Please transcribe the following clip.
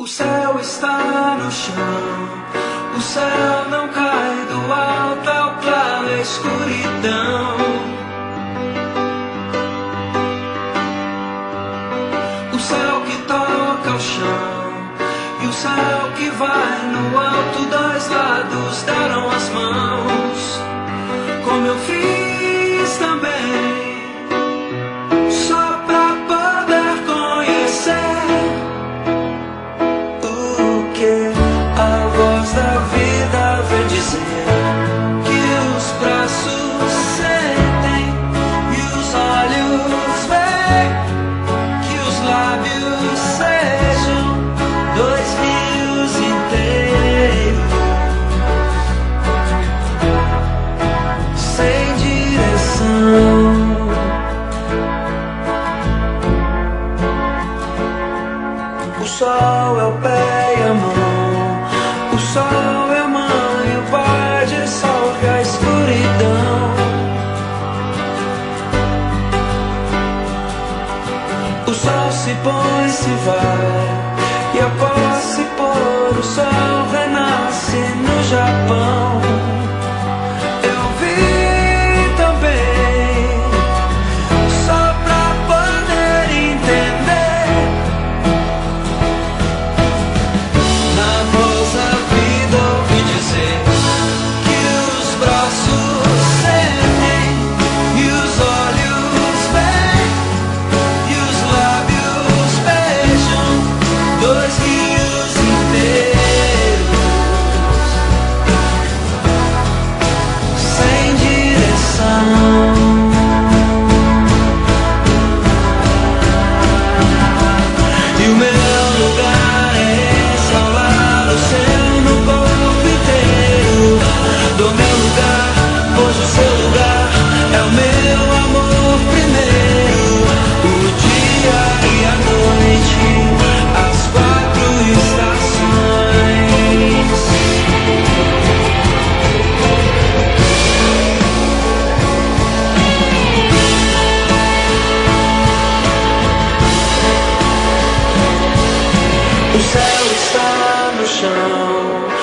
O céu está no chão, o céu não cai do alto, é o claro, é a escuridão. O céu que toca o chão e o céu que vai no alto, dois lados darão as mãos, como eu fiz também, só pra poder conhecer o que a voz da vida vem dizer, que os braços sentem e os olhos veem, que os lábios sejam dois rios inteiros, sem direção. O sol é o pé e a mão, o sol é a mãe, o pai dissolve a escuridão. O sol se põe, se vai, e após se pôr, o sol renasce no Japão. Eu vi também, só pra poder entender, na voz da vida ouvi dizer que os braços sentem e os olhos veem e os lábios beijam dois rios inteiros, sem direção. E o meu lugar é esse, ao lado seu, no corpo inteiro. Do meu lugar, pois o seu lugar é o meu amor primeiro. O dia e a noite, as quatro estações. O céu está no chão,